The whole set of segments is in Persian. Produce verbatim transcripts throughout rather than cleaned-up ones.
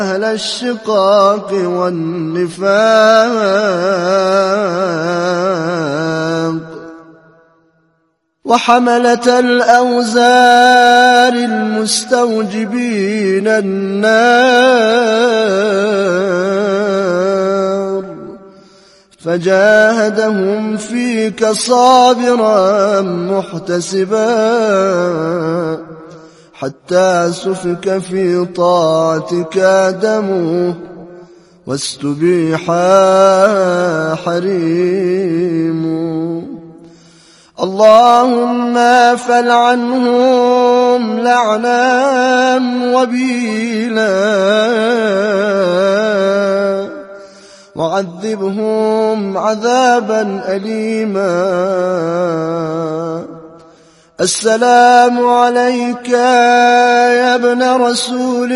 أهل الشقاق والنفاق وحملة الأوزار المستوجبين النار فجاهدهم فيك صابرا محتسبا حتى سفك في طاعتك دمه واستبيح حريمه. اللهم فلعنهم لعنا وبيلا وعذبهم عذابا أليما. السلام عليك يا ابن رسول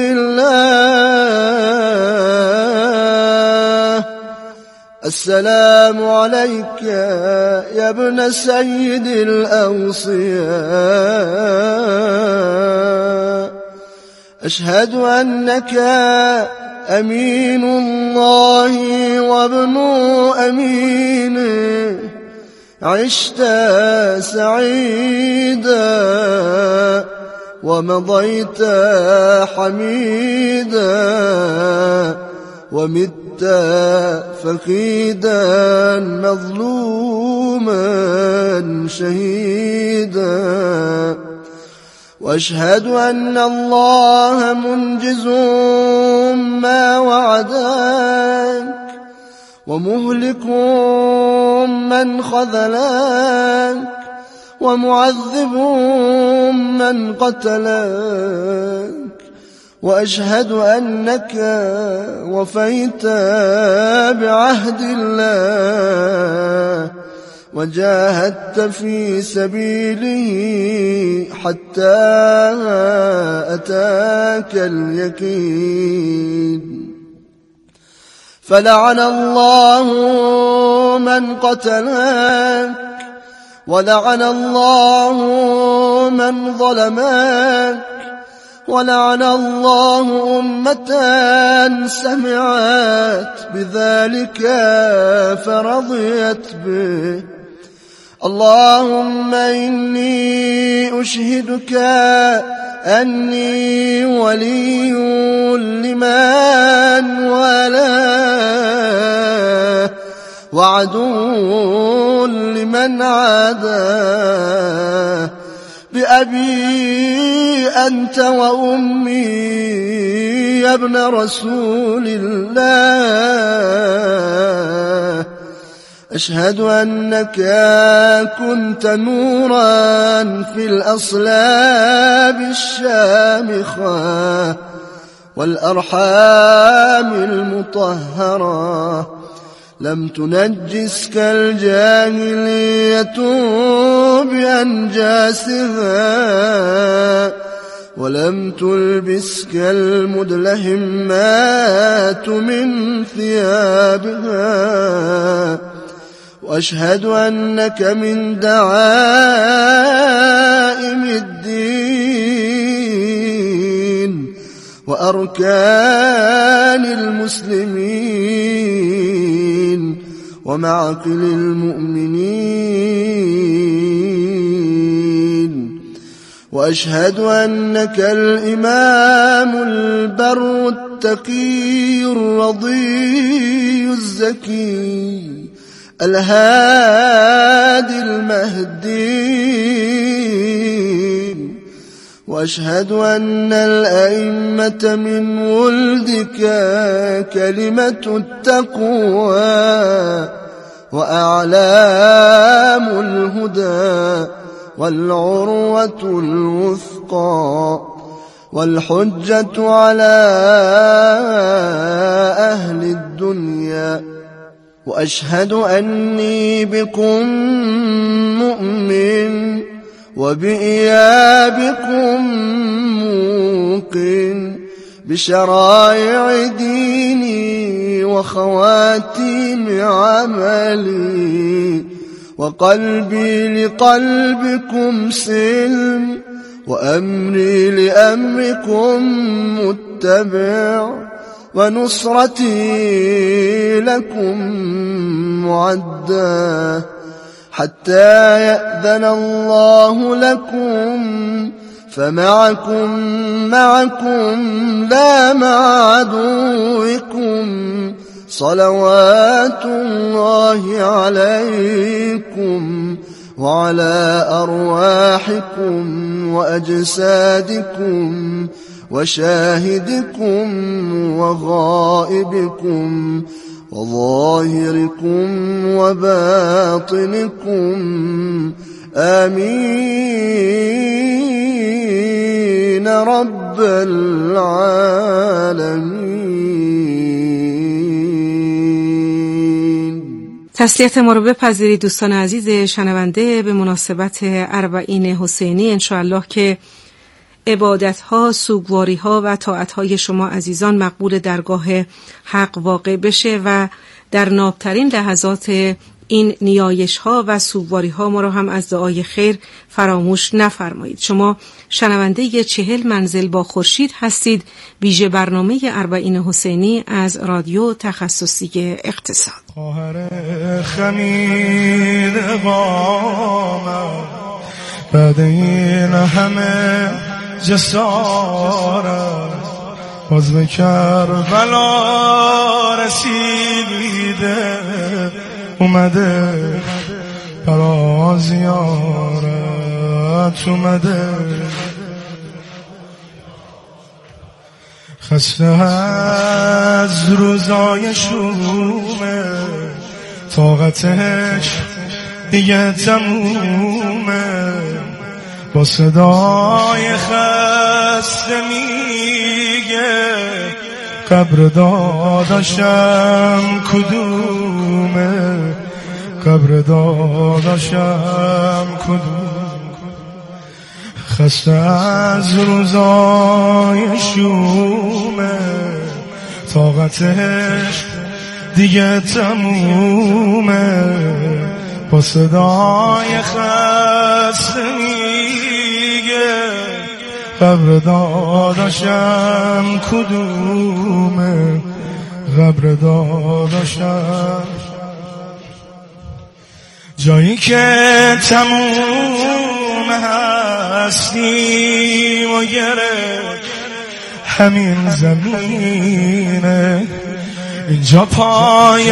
الله، السلام عليك يا ابن سيد الأوصياء. أشهد أنك أمين الله وابن أمينه، عشت سعيدا ومضيت حميدا ومت فقيدا مظلوما شهيدا. وأشهد أن الله منجز ما وعدك ومهلك من خذلك ومعذب من قتلك. وأشهد أنك وفيت بعهد الله وجاهدت في سبيله حتى أتاك اليقين. فلعن الله من قتلك ولعن الله من ظلمك ولعن الله أمة سمعت بذلك فرضيت به. اللهم إني أشهدك أني ولي لمن والاه وعدو لمن عاداه. بأبي أنت وأمي يا ابن رسول الله، أشهد أنك كنت نورا في الأصلاب الشامخة والأرحام المطهرة. لم تنجسك الجاهلية بأنجاسها ولم تلبسك المدلهمات من ثيابها. وأشهد أنك من دعائم الدين وأركان المسلمين ومعقل المؤمنين. وأشهد أنك الإمام البر التقي الرضي الزكي الهادي المهدي. وأشهد أن الأئمة من ولدك كلمة التقوى وأعلام الهدى والعروة الوثقى والحجة على أهل الدنيا. وأشهد أني بكم مؤمن وبإيابكم موقن بشرائع ديني وخواتيم عملي. وقلبي لقلبكم سلم وأمري لأمركم متبع. ونصرتي لكم معدة حتى يأذن الله لكم فمعكم معكم لا مع عدوكم صلوات الله عليكم وعلى أرواحكم وأجسادكم وشاهدكم وغائبكم وظاهركم وباطنكم آمين رب العالمين. تسلیت ما رو بپذیرید دوستان عزیز شنونده به مناسبت اربعین حسینی. انشاءالله که عبادت‌ها، سوگواری‌ها و طاعت‌های شما عزیزان مقبول درگاه حق واقع بشه و در نابترین لحظات این نیایش‌ها و سوگواری‌ها ما رو هم از دعای خیر فراموش نفرمایید. شما شنونده چهل منزل با خورشید هستید، ویژه برنامه اربعین حسینی از رادیو تخصصی اقتصاد. خواهر خمید قامت بعد این همه جسارت باز به کربلا رسیده اومده برا زیارت اومده خسته از روزای شومه طاقتش دیگه تمومه با صدای خسته میگه قبر داداشم کدومه قبر داداشم کدوم خسته از روزای شومه طاقتش دیگه تمومه با صدای خسته میگه قبر داداشم کدومه قبر داداشم جایی که تموم هستی و گرفت همین زمینه اینجا پای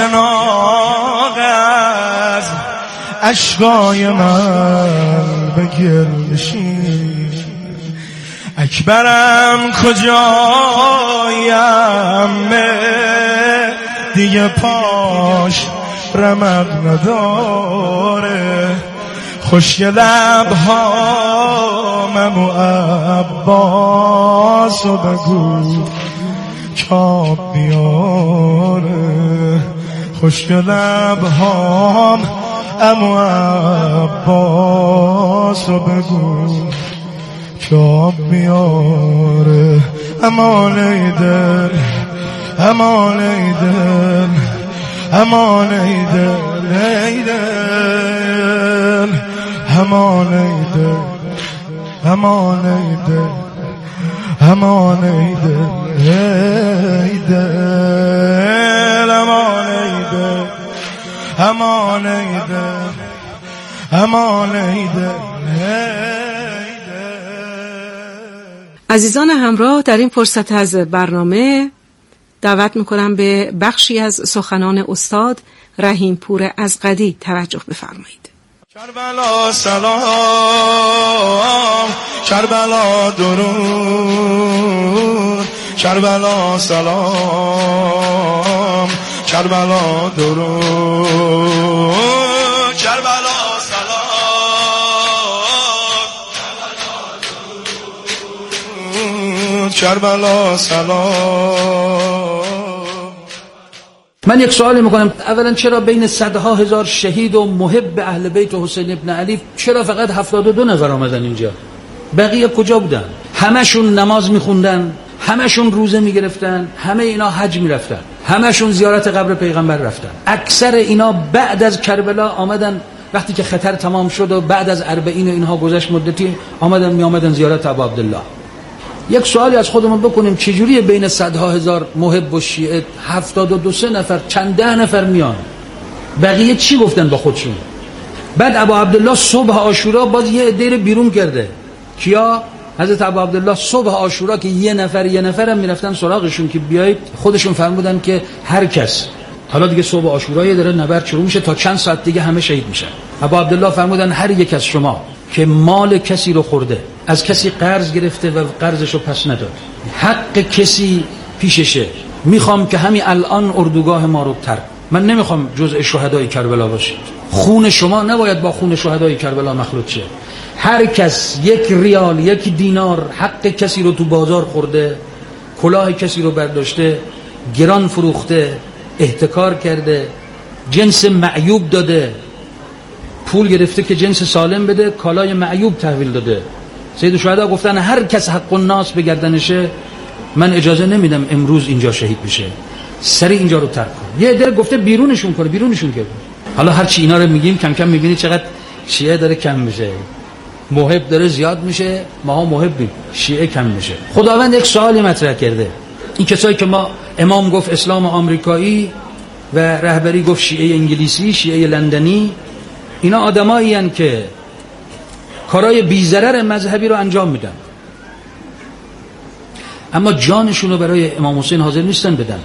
ناغز اشکای من به گل نشین اکبرم کجایم دیگه پاش رمق نداره خوشگل لبهامم و عباسو بگو کاب بیاره خوشگل لبهام امو عباسو بگو کاب بیاره امان ایدل امان ایدل امان ایدل ایدل امان ایدل امان ایدل امان ایدل ایدل امان ایدل امان ایدل امان ایدل. عزیزان همراه، در این فرصت از برنامه دعوت میکنم به بخشی از سخنان استاد رحیم پور ازغدی توجه بفرمایید. کربلا سلام کربلا درود کربلا سلام کربلا درود کربلا سلام کربلا سلام. من یک سوال میکنم، اولا چرا بین صدها هزار شهید و محب اهل بیت و حسین ابن علی چرا فقط هفتاد و دو نفر آمدن اینجا؟ بقیه کجا بودن؟ همشون نماز میخوندن، همشون روزه میگرفتن، همه اینا حج میرفتن، همشون زیارت قبر پیغمبر رفتن. اکثر اینا بعد از کربلا آمدن، وقتی که خطر تمام شد و بعد از اربعین و اینها گذشت مدتی، آمدن می آمدن زیارت ابا عبدالله. یک سوالی از خودمون بکنیم چجوری بین صدها هزار محب و شیعه هفتاد و دو سه نفر چند ده نفر میان؟ بقیه چی گفتن با خودشون؟ بعد ابا عبدالله صبح عاشورا باز یه عده رو بیرون کرده. کیا؟ حضرت ابا عبدالله صبح عاشورا که یه نفر یه نفرم میرفتن سراغشون که بیایید، خودشون فرمودن که هر کس، حالا دیگه صبح عاشورا داره نبرد شروع میشه تا چند ساعت دیگه همه شهید میشن. ابا عبدالله فرمودن هر یک از شما که مال کسی رو خورده، از کسی قرض گرفته و قرضشو پس نداد، حق کسی پیششه، میخوام که همین الان اردوگاه ما رو ترک. من نمیخوام جزء شهدای کربلا باشید. خون شما نباید با خون شهدای کربلا مخلوط شه. هر کس یک ریال، یک دینار حق کسی رو تو بازار خورده، کلاه کسی رو برداشته، گران فروخته، احتکار کرده، جنس معیوب داده، پول گرفته که جنس سالم بده، کالای معیوب تحویل داده. سید الشهدا گفتن هر کس حق الناس به گردنشه، من اجازه نمیدم امروز اینجا شهید بشه، سری اینجا رو ترک کن. یه عده گفته بیرونشون کنه، بیرونشون کرد. حالا هر چی اینا رو میگیم کم کم میبینید چقدر شیعه داره کم میشه، محب داره زیاد میشه، ماها محبیم، شیعه کم میشه. خداوند یک سوالی مطرح کرده. این کسایی که ما امام گفت اسلام آمریکایی و رهبری گفت شیعه انگلیسی، شیعه لندنی، اینا آدمایی هستند که کارهای بی‌ضرر مذهبی رو انجام میدن، اما جانشون رو برای امام حسین حاضر نیستن بدن.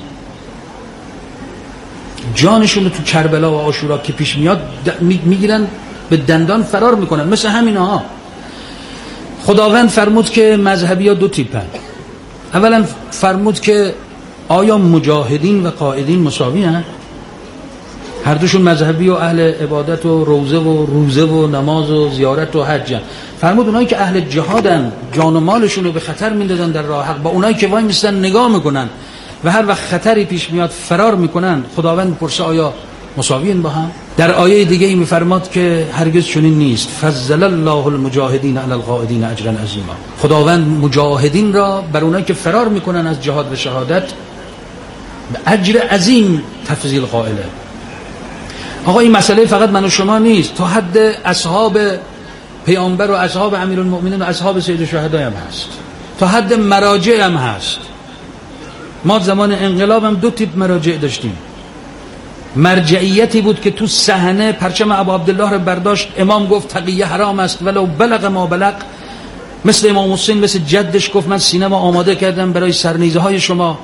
جانشون رو تو کربلا و عاشورا که پیش میاد میگیرن، به دندان فرار میکنن، مثل همین ها. خداوند فرمود که مذهبی ها دو تیپن. اولا فرمود که آیا مجاهدین و قائدین مساوی هستند؟ هر دوشون مذهبی و اهل عبادت و روزه و روزه و نماز و زیارت و حج هستند. فرمود اونایی که اهل جهادن، جان و مالشون رو به خطر میندازن در راه حق، با اونایی که وای میستن نگاه میکنن و هر وقت خطری پیش میاد فرار میکنن، خداوند پرسه آیا مساویین با هم؟ در آیه دیگه ای میفرماد که هرگز چنین نیست. فضل الله المجاهدین علی القائدین اجرا عظیما. خداوند مجاهدین را بر اونایی که فرار میکنن از جهاد و شهادت به اجر عظیم تفضیل قائله. آقا این مسئله فقط من و شما نیست، تا حد اصحاب پیامبر و اصحاب امیرالمؤمنین و اصحاب سید الشهدا هم هست، تا حد مراجع هم هست. ما زمان انقلاب هم دو تیپ مراجع داشتیم. مرجعیتی بود که تو صحنه پرچم ابو عبدالله رو برداشت، امام گفت تقیه حرام است ولو بلغ ما بلغ، مثل امام حسین مثل جدش گفت من سینما آماده کردم برای سرنیزه های شما.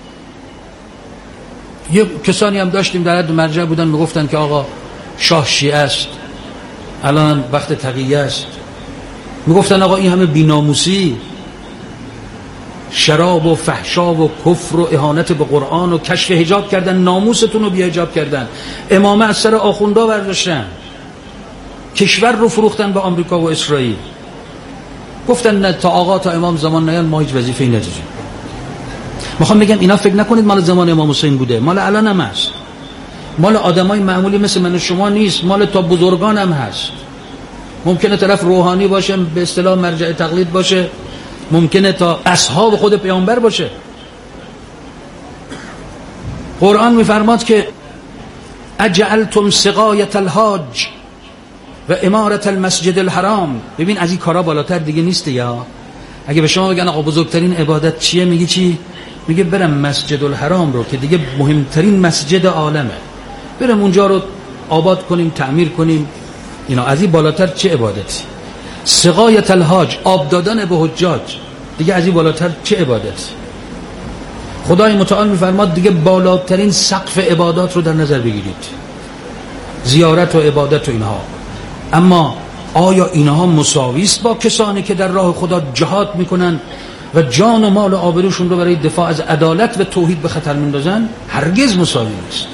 یه کسانی هم داشتیم در حد مرجع بودن میگفتن که آقا شاه شیعه است، الان وقت تقیه است. میگفتن آقا این همه بی‌ناموسی، شراب و فحشا و کفر و اهانت به قرآن و کشف حجاب کردن، ناموستون رو بی حجاب کردن، امامه از سر آخوندا برداشتن، کشور رو فروختن به آمریکا و اسرائیل. گفتن نه تا آقا تا امام زمان نیان ما هیچ وظیفه‌ای نداریم. میخوام بگم اینا فکر نکنید مال زمان امام حسین بوده، مال الان هم هست، مال آدمای معمولی مثل من و شما نیست، مال تا بزرگان هم هست. ممکنه طرف روحانی باشه، به اصطلاح مرجع تقلید باشه، ممکنه تا اصحاب خود پیامبر باشه. قرآن میفرماد که اجعلتم سقایت الحاج و امارت المسجد الحرام. ببین از این کارا بالاتر دیگه نیست. یا اگه به شما بگن آقا بزرگترین عبادت چیه، میگی چی؟ میگه برم مسجد الحرام رو که دیگه مهمترین مسجد عالمه، برم اونجا رو آباد کنیم، تعمیر کنیم. اینا از این بالاتر چه عبادتی؟ سقایت الحاج، آب دادن به حجاج، دیگه از این بالاتر چه عبادتی؟ خدای متعال میفرماد دیگه بالاترین سقف عبادات رو در نظر بگیرید، زیارت و عبادت و اینها. اما آیا اینها مساوی است با کسانی که در راه خدا جهاد میکنن و جان و مال و آبروشون رو برای دفاع از عدالت و توحید به خطر میندازن؟ هرگز مساوی نیست.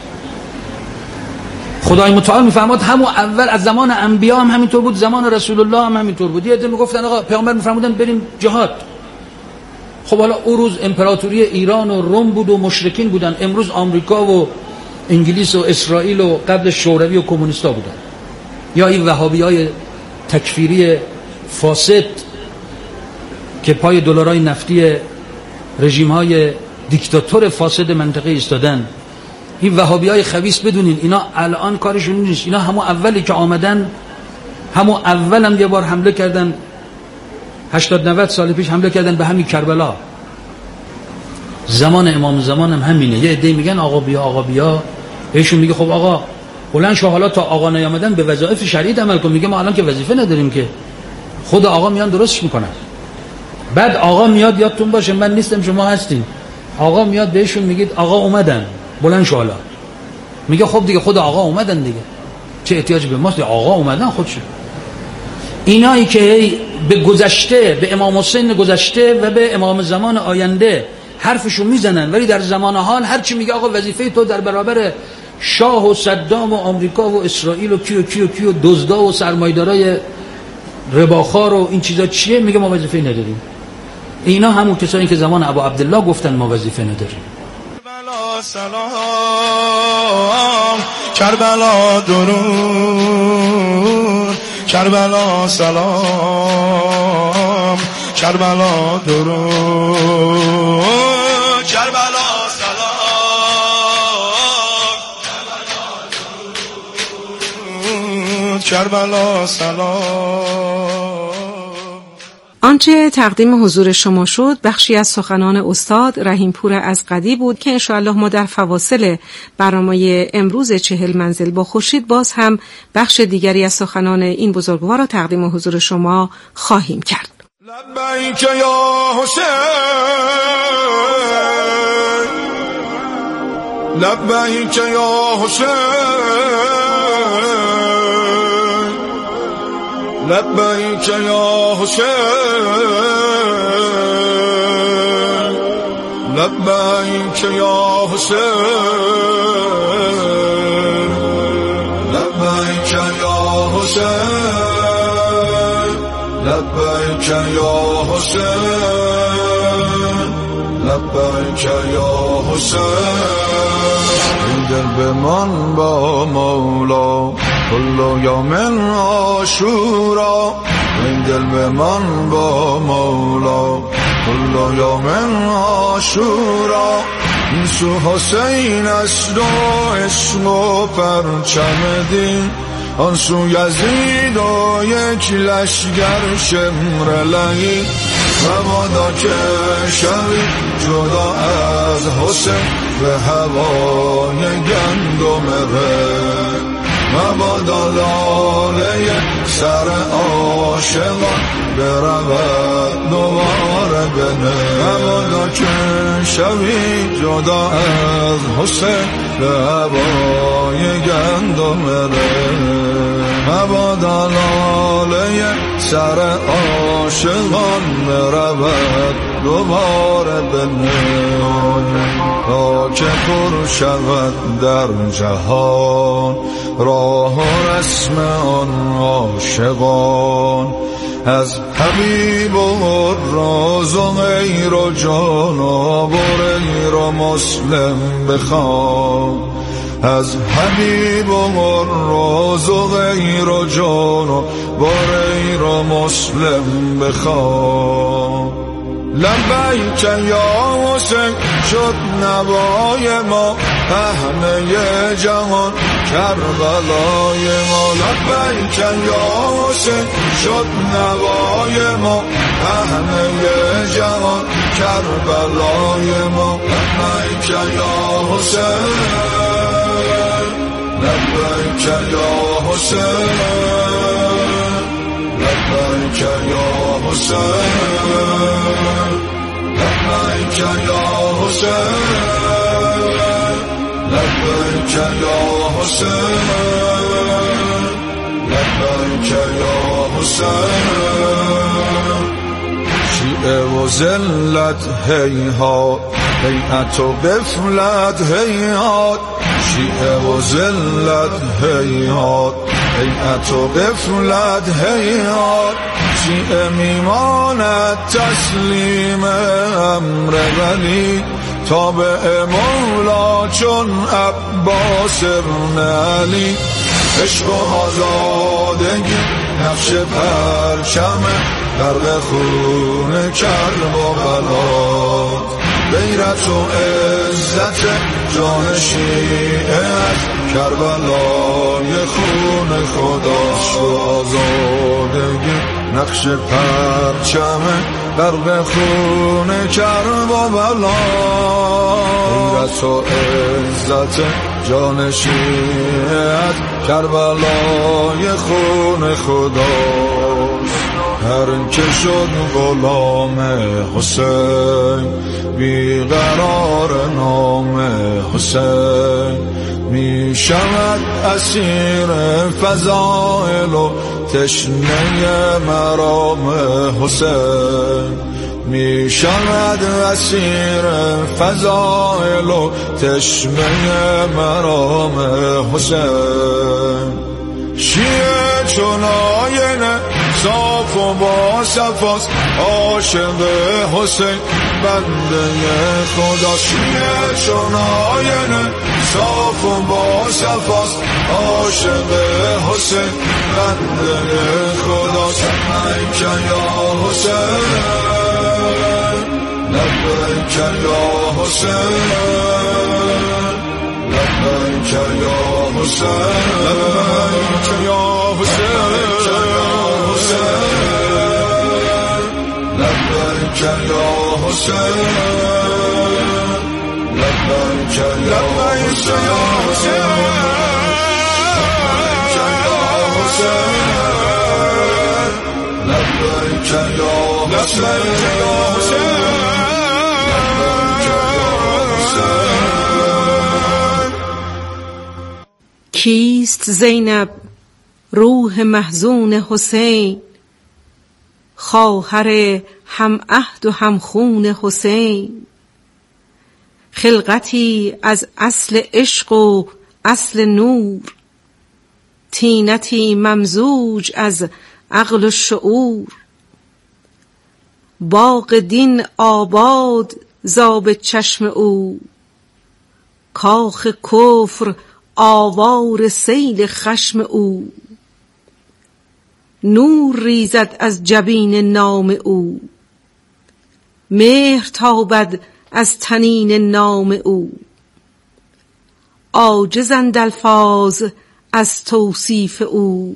خدای متعال میفرماد همون اول از زمان انبیا هم همینطور بود، زمان رسول الله هم همینطور بود. یه عده میگفتن آقا پیامبر میفرمودن بریم جهاد. خب حالا اون روز امپراتوری ایران و روم بود و مشرکین بودن، امروز آمریکا و انگلیس و اسرائیل و قبل شوروی و کمونیستا بودن، یا این وهابیای تکفیری فاسد که پای دلارای نفتی رژیم‌های دیکتاتور فاسد منطقه ایستادن. این وهابیای خبیث بدونین اینا الان کارشون نیست، اینا همون اولی که آمدن، همون اول هم یه بار حمله کردن هشتاد نود سال پیش حمله کردن به همین کربلا. زمان امام زمان هم همینه. یه عده میگن آقا بیا آقا بیا، بهشون میگه خب آقا بلند شو، حالا تا آقا نیامدن به وظایف شرعی عمل کن. میگه ما الان که وظیفه نداریم که، خود آقا میان درستش میکنن. بعد آقا میاد، یادتون باشه من نیستم شما هستین، آقا میاد بهشون میگید آقا اومدن بلند شو. حالا میگه خب دیگه خود آقا اومدن دیگه، چه احتیاج به ماست؟ آقا اومدن خودشون. اینایی که به گذشته، به امام حسین گذشته و به امام زمان آینده حرفشو میزنن، ولی در زمان حال هر چی میگه آقا وظیفه تو در برابر شاه و صدام و آمریکا و اسرائیل و کیو کیو کیو دزدا و سرمایه‌دارای رباخوار و این چیزا چیه؟ میگه ما وظیفه نداریم. اینا همون کسایی که زمان ابو عبدالله گفتن ما وظیفه نداریم. کربلا سلام، کربلا درود، کربلا سلام، کربلا درود، کربلا سلام، کربلا سلام. آنچه تقدیم حضور شما شد بخشی از سخنان استاد رحیمپور ازقدی بود که انشاءالله ما در فواصل برنامه امروز چهل منزل با خورشید باز هم بخش دیگری از سخنان این بزرگوار را تقدیم حضور شما خواهیم کرد. لبیک یا حسین، لبیک یا حسین، لبیک یا حسین، لبیک یا حسین، لبیک یا حسین، لبیک یا حسین، لبیک یا حسین. این دل بمان با مولا کل یوم عاشورا، این دل بمان با مولا کل یوم عاشورا. این سو حسین است و عشق و پرچم دین، آن سو یزید و یک لشگر شمر لعین. مبادا که شوی جدا از حسین به هوای گندم ره، مبادا لاله سر عاشقان برود دوباره بنه. مبادا که شوی جدا از حسین به هوای گندم ره، مبادا لاله سر عاشقان برود دوباره بنه. تا که پر شود در جهان راه و رسم آن عاشقان، از حبیب و راز و غیر و جان و غیر و مسلم بخوان، از حبیب و راز و غیر و جان و غیر و مسلم بخوان. لبیک یا حسین شد نوای ما، پهنه جهان کربلای ما. لبیک یا حسین شد نوای ما، پهنه جهان کربلای ما. لبیک یا حسین، لبیک یا حسین، لبیک یا حسین، لبیک یا حسین، لبیک یا حسین، لبیک یا حسین. شیعه و ذلت هیهات، بیعت و غفلت هیهات، شیعه و ذلت هیهات، بیعت و غفلت هیهات. شیعه میماند تسلیم امر ولی، تابع مولا چون عباس ابن علی. عشق و آزادگی نقش پرچم غرق خون کرب و بلا، غیرت و عزت جان شیعه از کربلای خون خدا. عشق و آزادگی نقش پرچم غرق خون کربلا، غیرت و عزت جان شیعت کربلای خون خداست. هر که شد غلام حسین بیقرار نام حسین، می شود اسیر فضائل و تشنه مرام حسین، می شود اسیر فضائل و تشنه مرام حسین. شیعه چون آینه صاف و با صفاست، عاشق حسین بنده خدا. شیعه چون آینه صاف و با صفاست، عاشق حسین بنده خدا. لبیک یا حسین، لبیک یا حسین، لبیک یا حسین، لبیک یا حسین، لبیک یا حسین، لبیک یا حسین، لبیک یا حسین. کیست زینب روح محزون حسین، خواهر هم عهد و هم خون حسین. خلقتی از اصل عشق و اصل نور، طینتی ممزوج از عقل و شعور. باغ دین آباد زاب چشم او، کاخ کفر آوار سیل خشم او. نور ریزد از جبین نام او، مهر تابد از تنین نام او. عاجزند الفاظ از توصیف او،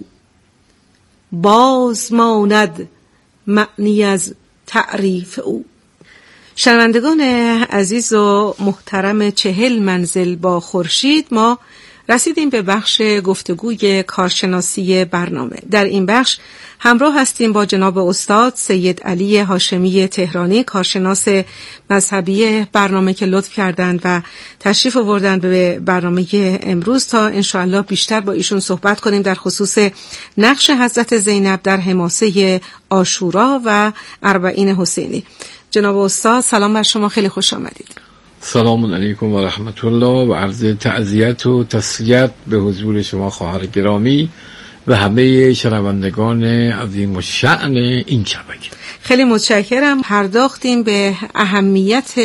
باز ماند معنی از تعریف او. شنوندگان عزیز و محترم چهل منزل با خورشید، ما رسیدیم به بخش گفتگوی کارشناسی برنامه. در این بخش همراه هستیم با جناب استاد سید علی هاشمی تهرانی، کارشناس مذهبی برنامه که لطف کردند و تشریف آوردند به برنامه امروز تا انشاءالله بیشتر با ایشون صحبت کنیم در خصوص نقش حضرت زینب در حماسه عاشورا و اربعین حسینی. جناب استاد سلام بر شما، خیلی خوش آمدید. سلام علیکم و رحمت الله و عرض تعزیت و تسلیت به حضور شما خواهر گرامی و همه شنوندگان عظیم الشأن این شبکه. خیلی متشکرم. پرداختیم به اهمیت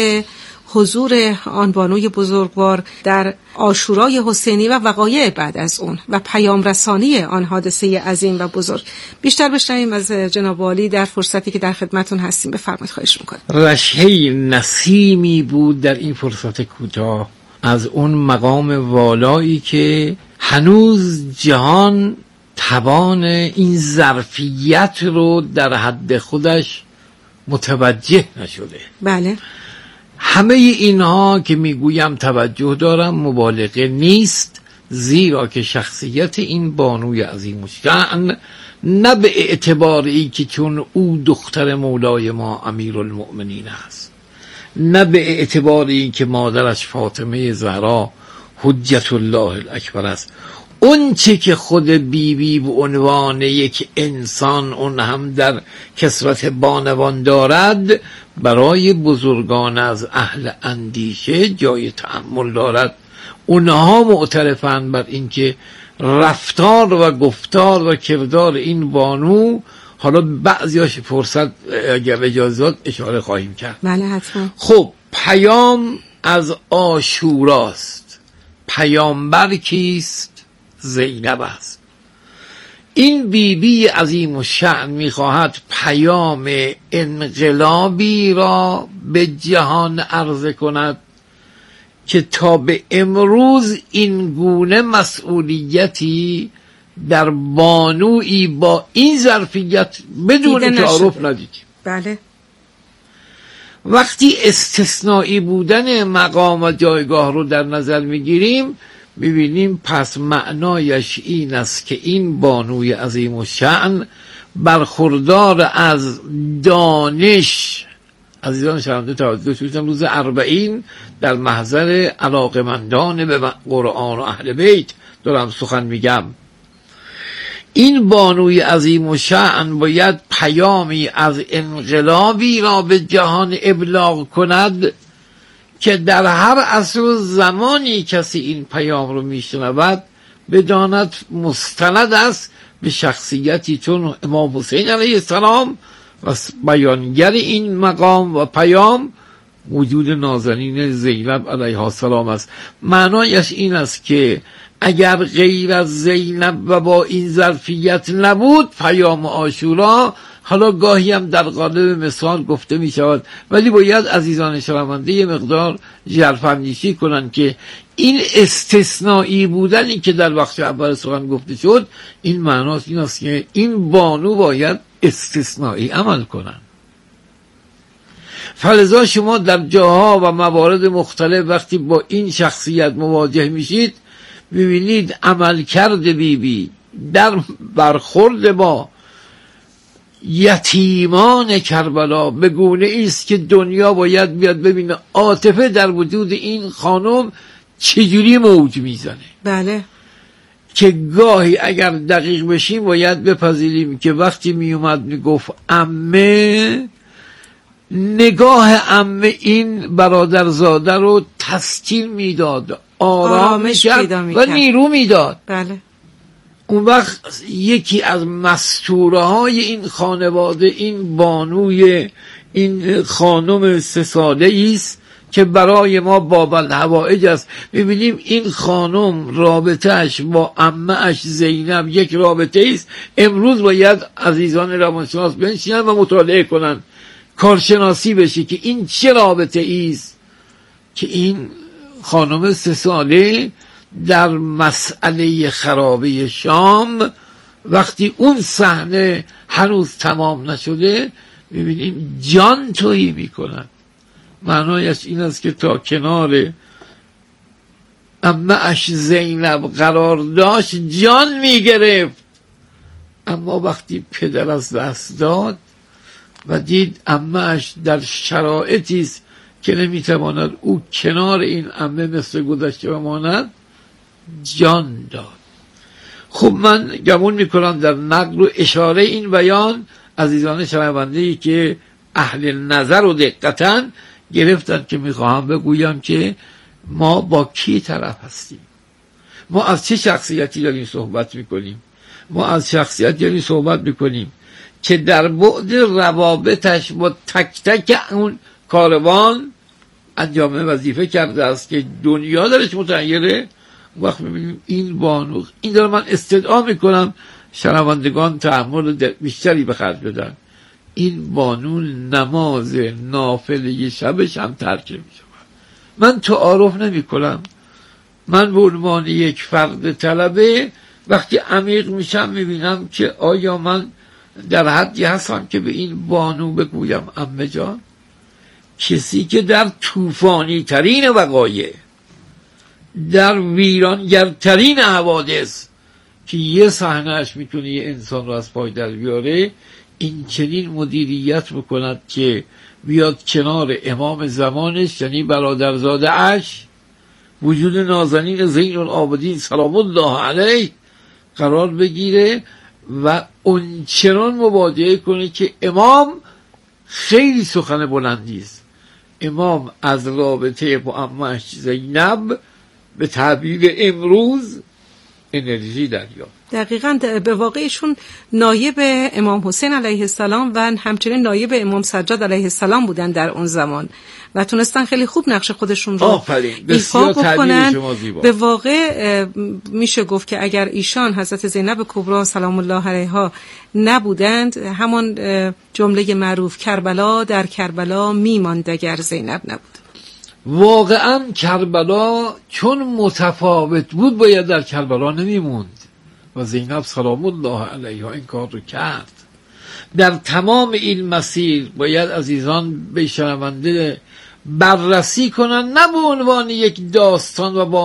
حضور آن بانوی بزرگوار در عاشورای حسینی و وقایع بعد از اون و پیام رسانی آن حادثه عظیم و بزرگ. بیشتر بشنویم از جناب عالی در فرصتی که در خدمتون هستیم. بفرمایید، خواهش میکنم. رشحه نسیمی بود در این فرصت کوتاه از اون مقام والایی که هنوز جهان توان این ظرفیت رو در حد خودش متوجه نشده. بله. همه اینها که میگویم توجه دارم مبالغه نیست، زیرا که شخصیت این بانوی عظیم الشأن نه به اعتباری که چون او دختر مولای ما امیرالمؤمنین است، نه به اعتباری که مادرش فاطمه زهرا حجت الله الاکبر است، اون چه که خود بیبی بی به عنوان یک انسان اون هم در کثرت بانوان دارد، برای بزرگان از اهل اندیشه جای تأمل دارد. اونها معترفند بر اینکه رفتار و گفتار و کردار این بانو، حالا بعضیاش فرصت اگر اجازه اشاره خواهیم کرد. بله حتما. خب پیام از عاشوراست. پیامبر کیست؟ زینب است. این بیبی عظیم الشأن میخواهد پیام انقلابی را به جهان عرضه کند که تا به امروز این گونه مسئولیتی در بانویی با این ظرفیت بدون تعارف ندیدیم. بله. وقتی استثنایی بودن مقام و جایگاه رو در نظر میگیریم میبینیم پس معنایش این است که این بانوی عظیم الشأن برخوردار از دانش. عزیزان شنونده توجه شدید، روز اربعین در محضر علاقمندان به قرآن و اهل بیت دارم سخن میگم. این بانوی عظیم الشأن باید پیامی از انقلابی را به جهان ابلاغ کند که در هر عصر و زمانی کسی این پیام رو میشنود بداند مستند است به شخصیتی چون امام حسین علیه السلام و بیانگر این مقام و پیام وجود نازنین زینب علیها السلام است. معنایش این است که اگر غیر از زینب و با این ظرفیت نبود پیام عاشورا، حالا گاهی هم در قالب مثال گفته می شود، ولی باید عزیزان شنونده یه مقدار ژرف‌اندیشی کنند که این استثنایی بودنی که در وقت اول سخن گفته شد، این معناست این است که این بانو باید استثنایی عمل کنند. فلذا شما در جاها و موارد مختلف وقتی با این شخصیت مواجه میشید ببینید عملکرد بی بی در برخورد با یتیمان کربلا به گونه است که دنیا باید بیاد ببینه عاطفه در وجود این خانم چجوری موج میزنه. بله. که گاهی اگر دقیق بشیم باید بپذیریم که وقتی میومد میگفت عمه، نگاه عمه این برادرزاده رو تسکین میداد، آرامش کرد و نیرو میداد. بله. اون وقت یکی از مستوره های این خانواده این بانوی این خانم سه ساله است که برای ما باب الحوائج است. ببینیم این خانم رابطهش با عمه اش زینب یک رابطه است. امروز باید عزیزان روانشناس بنشینن و مطالعه کنن، کارشناسی بشه که این چه رابطه است که این خانم سه ساله در مسئله خرابه شام وقتی اون صحنه هنوز تمام نشده میبینیم جان تویی میکنن. معنایش این است که تا کنار اما اش زینب قرار داشت جان میگرفت، اما وقتی پدر از دست داد و دید اما اش در شرایطی است که نمیتواند او کنار این عمه مثل گذشته بماند جان داد. خب من گمون میکنم در نقل و اشاره این بیان عزیزان شنونده‌ای که اهل نظر و دقتاً گرفتن که میخواهم بگویم که ما با کی طرف هستیم، ما از چه شخصیتی داریم صحبت میکنیم. ما از شخصیت داریم صحبت میکنیم که در بعد روابطش با تک تک اون کاروان انجام وظیفه کرده است که دنیا درش متغیره. وقت میبینیم این بانو، این داره من استدعا میکنم شنوندگان تحمل بیشتری به خرج بدن، این بانو نماز نافله شبش هم ترک میشه. من تعارف نمی کنم، من به عنوان یک فرد طلبه وقتی عمیق میشم میبینم که آیا من در حدی هستم که به این بانو بگویم عمه جان، کسی که در طوفانی ترین وقایع، در ویرانگرترین حوادث که یه صحنه‌اش میتونه یه انسان رو از پای در بیاره، این چنین مدیریت بکند که بیاد کنار امام زمانش یعنی برادرزاده اش وجود نازنین زین العابدین سلام الله علیه قرار بگیره و اون چنان مواجهه کنه که امام خیلی سخن بلندی است. امام از رابطه با عمه‌اش زینب به تعبیر امروز انرژی دریافت. دقیقاً به واقعشون نایب امام حسین علیه السلام و همچنین نایب امام سجاد علیه السلام بودن در اون زمان و تونستن خیلی خوب نقش خودشون رو ایفا بکنن. به واقع میشه گفت که اگر ایشان حضرت زینب کبری سلام الله علیها نبودند، همون جمله معروف کربلا در کربلا میماند اگر زینب نبود. واقعا کربلا چون متفاوت بود باید در کربلا نمیموند و زینب سلام الله علیها این کار رو کرد. در تمام این مسیر باید عزیزان به شنونده بررسی کنن، نه به عنوان یک داستان و با